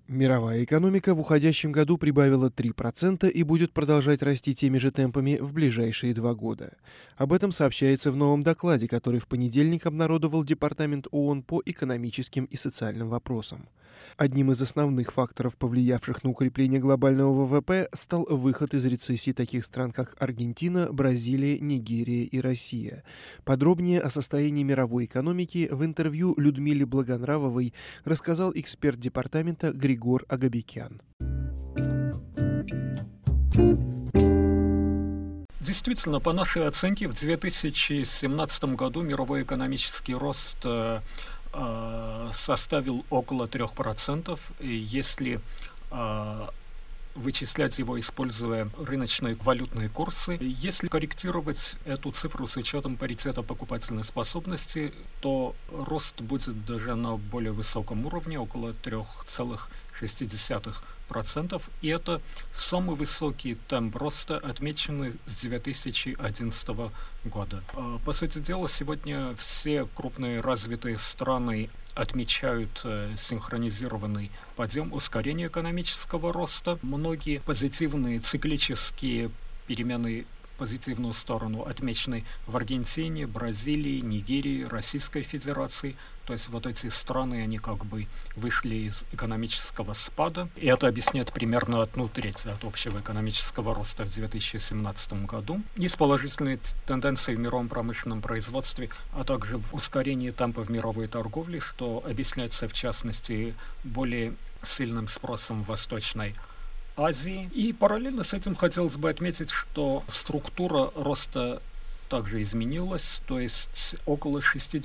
Мировая экономика в уходящем году прибавила 3% и будет продолжать расти теми же темпами в ближайшие 2 года. Об этом сообщается в новом докладе, который в понедельник обнародовал Департамент ООН по экономическим и социальным вопросам. Одним из основных факторов, повлиявших на укрепление глобального ВВП, стал выход из рецессии таких стран, как Аргентина, Бразилия, Нигерия и Россия. Подробнее о состоянии мировой экономики в интервью Людмиле Благонравовой рассказал эксперт департамента Григор Агабекян. Действительно, по нашей оценке, в 2017 году мировой экономический рост составил около 3%. И если вычислять его, используя рыночные валютные курсы. Если корректировать эту цифру с учетом паритета покупательной способности, то рост будет даже на более высоком уровне, около 3,6%. И это самый высокий темп роста, отмеченный с 2011 года. По сути дела, сегодня все крупные развитые страны отмечают синхронизированный подъем, ускорение экономического роста. Многие позитивные циклические перемены в позитивную сторону отмечены в Аргентине, Бразилии, Нигерии, Российской Федерации. То есть вот эти страны, они как бы вышли из экономического спада. И это объясняет примерно 1/3 от общего экономического роста в 2017 году. Есть положительные тенденции в мировом промышленном производстве, а также в ускорении темпов мировой торговли, что объясняется в частности более сильным спросом в Восточной Азии. И параллельно с этим хотелось бы отметить, что структура роста также изменилась, то есть около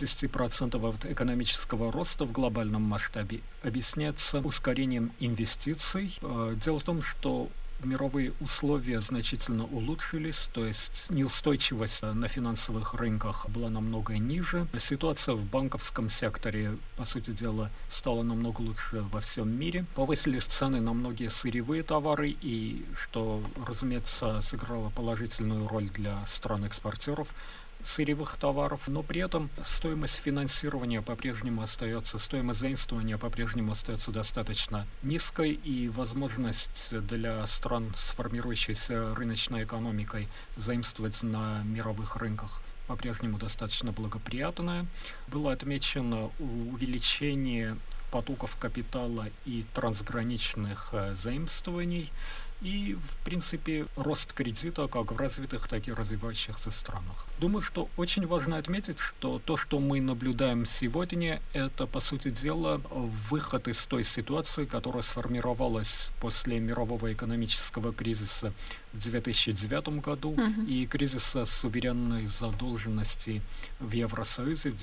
60% от экономического роста в глобальном масштабе объясняется ускорением инвестиций. Дело в том, что мировые условия значительно улучшились, то есть неустойчивость на финансовых рынках была намного ниже. Ситуация в банковском секторе, по сути дела, стала намного лучше во всем мире. Повысились цены на многие сырьевые товары, и что, разумеется, сыграло положительную роль для стран-экспортеров сырьевых товаров, но при этом стоимость финансирования по-прежнему остается, стоимость заимствования по-прежнему остается достаточно низкой, и возможность для стран с формирующейся рыночной экономикой заимствовать на мировых рынках по-прежнему достаточно благоприятная. Было отмечено увеличение потоков капитала и трансграничных заимствований, и, в принципе, рост кредита как в развитых, так и развивающихся странах. Думаю, что очень важно отметить, что то, что мы наблюдаем сегодня, это, по сути дела, выход из той ситуации, которая сформировалась после мирового экономического кризиса в 2009 году и кризиса суверенной задолженности в Евросоюзе в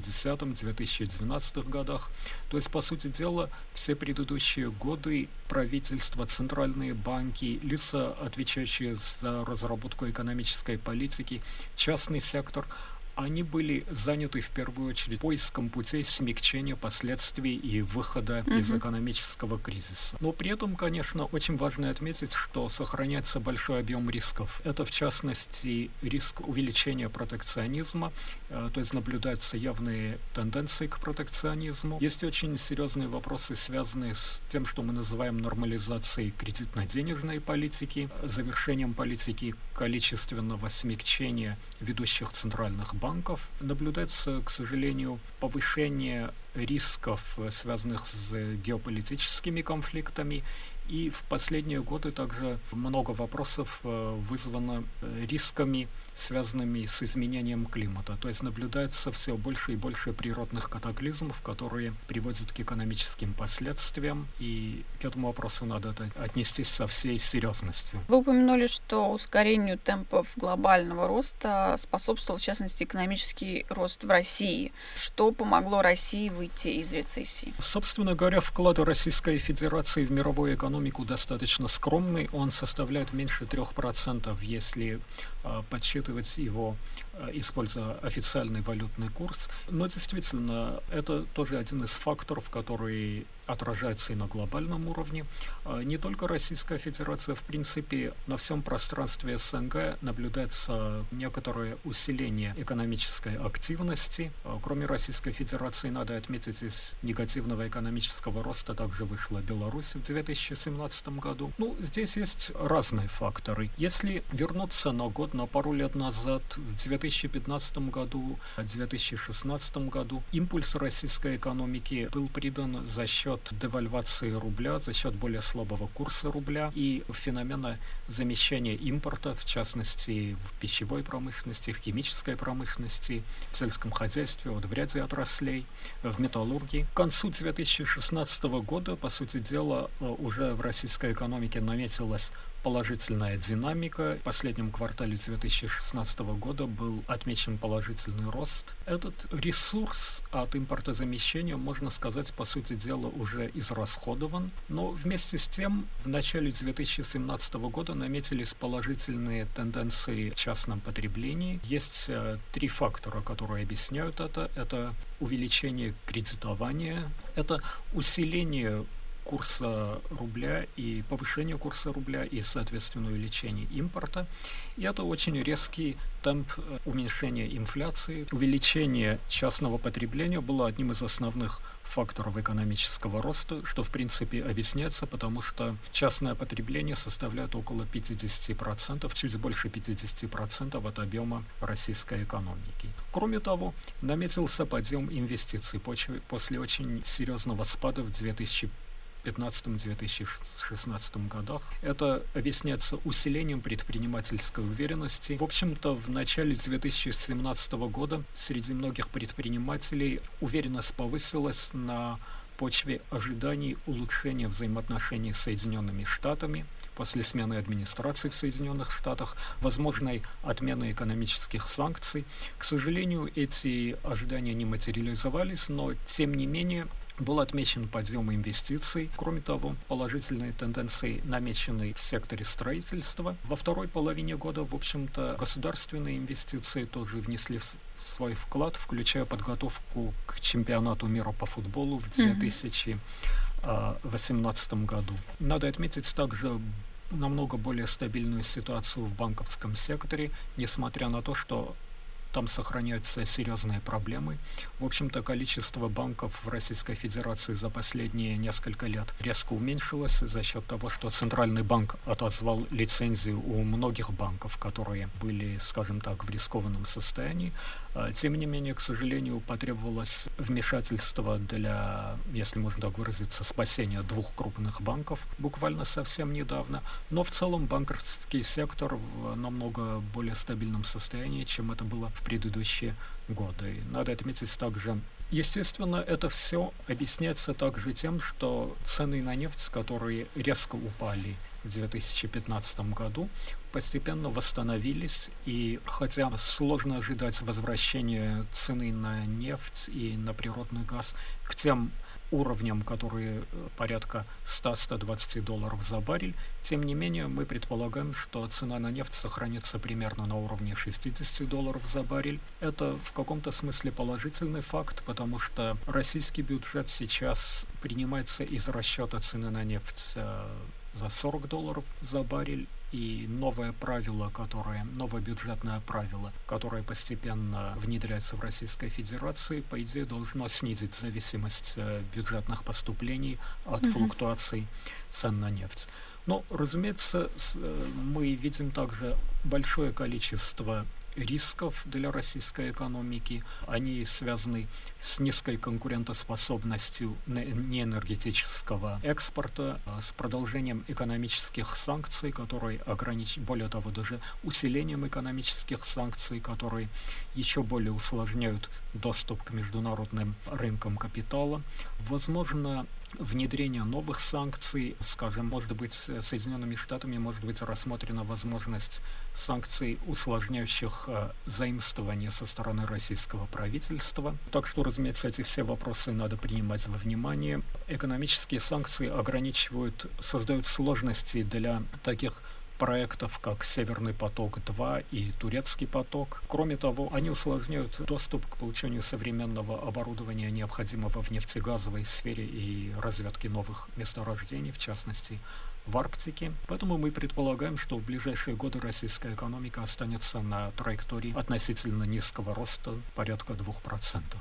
2010-2012 годах. То есть, по сути дела, все предыдущие годы правительства, центральные банки, лица, отвечающие за разработку экономической политики, частный сектор, они были заняты в первую очередь поиском путей смягчения последствий и выхода из экономического кризиса. Но при этом, конечно, очень важно отметить, что сохраняется большой объем рисков. Это, в частности, риск увеличения протекционизма, то есть наблюдаются явные тенденции к протекционизму. Есть очень серьезные вопросы, связанные с тем, что мы называем нормализацией кредитно-денежной политики, завершением политики количественного смягчения ведущих центральных банков. Наблюдается, к сожалению, повышение рисков, связанных с геополитическими конфликтами. И в последние годы также много вопросов вызвано рисками, связанными с изменением климата. То есть наблюдается все больше и больше природных катаклизмов, которые приводят к экономическим последствиям. И к этому вопросу надо отнестись со всей серьезностью. Вы упомянули, что ускорению темпов глобального роста способствовал, в частности, экономический рост в России. Что помогло России выйти из рецессии? Собственно говоря, вклад Российской Федерации в мировую экономику достаточно скромный. Он составляет меньше 3%, если подсчитывать его, используя официальный валютный курс. Но действительно, это тоже один из факторов, который отражается и на глобальном уровне. Не только Российская Федерация, в принципе, на всем пространстве СНГ наблюдается некоторое усиление экономической активности. Кроме Российской Федерации, надо отметить, из негативного экономического роста также вышла Беларусь в 2017 году. Здесь есть разные факторы. Если вернуться на год, на пару лет назад, в 2015 году, в 2016 году, импульс российской экономики был придан за счет девальвации рубля, за счет более слабого курса рубля и феномена замещения импорта, в частности, в пищевой промышленности, в химической промышленности, в сельском хозяйстве, в ряде отраслей, в металлургии. К концу 2016 года, по сути дела, уже в российской экономике наметилась положительная динамика. В последнем квартале 2016 года был отмечен положительный рост. Этот ресурс от импортозамещения, можно сказать, по сути дела, уже израсходован. Но вместе с тем, в начале 2017 года наметились положительные тенденции в частном потреблении. Есть три фактора, которые объясняют это. Это увеличение кредитования, это усиление курса рубля и повышение курса рубля и, соответственно, увеличение импорта. И это очень резкий темп уменьшения инфляции. Увеличение частного потребления было одним из основных факторов экономического роста, что, в принципе, объясняется, потому что частное потребление составляет около 50%, чуть больше 50% от объема российской экономики. Кроме того, наметился подъем инвестиций после очень серьезного спада в 2015-2016 годах. Это объясняется усилением предпринимательской уверенности. В общем-то, в начале 2017 года среди многих предпринимателей уверенность повысилась на почве ожиданий улучшения взаимоотношений с Соединенными Штатами после смены администрации в Соединенных Штатах, возможной отмены экономических санкций. К сожалению, эти ожидания не материализовались, но, тем не менее, был отмечен подъем инвестиций. Кроме того, положительные тенденции намечены в секторе строительства. Во второй половине года, в общем-то, государственные инвестиции тоже внесли свой вклад, включая подготовку к чемпионату мира по футболу в 2018 году. Надо отметить также намного более стабильную ситуацию в банковском секторе, несмотря на то, что там сохраняются серьезные проблемы. В общем-то, количество банков в Российской Федерации за последние несколько лет резко уменьшилось за счет того, что Центральный банк отозвал лицензию у многих банков, которые были, скажем так, в рискованном состоянии. Тем не менее, к сожалению, потребовалось вмешательство для, если можно так выразиться, спасения двух крупных банков буквально совсем недавно. Но в целом банковский сектор в намного более стабильном состоянии, чем это было в предыдущие годы. Надо отметить также, естественно, это все объясняется также тем, что цены на нефть, которые резко упали в 2015 году, постепенно восстановились, и хотя сложно ожидать возвращения цены на нефть и на природный газ к тем уровням, которые порядка $100-120 за баррель, тем не менее мы предполагаем, что цена на нефть сохранится примерно на уровне $60 за баррель. Это в каком-то смысле положительный факт, потому что российский бюджет сейчас принимается из расчета цены на нефть за $40 за баррель, и новое бюджетное правило, которое постепенно внедряется в Российской Федерации, по идее, должно снизить зависимость бюджетных поступлений от флуктуаций цен на нефть. Но, разумеется, мы видим также большое количество рисков для российской экономики. Они связаны с низкой конкурентоспособностью неэнергетического экспорта, с продолжением экономических санкций, которые более того, даже усилением экономических санкций, которые еще более усложняют доступ к международным рынкам капитала. Возможно, внедрение новых санкций, скажем, может быть, Соединенными Штатами может быть рассмотрена возможность санкций, усложняющих заимствование со стороны российского правительства. Так что, разумеется, эти все вопросы надо принимать во внимание. Экономические санкции создают сложности для таких проектов, как «Северный поток-2» и «Турецкий поток». Кроме того, они усложняют доступ к получению современного оборудования, необходимого в нефтегазовой сфере и разведке новых месторождений, в частности, в Арктике. Поэтому мы предполагаем, что в ближайшие годы российская экономика останется на траектории относительно низкого роста, порядка 2%.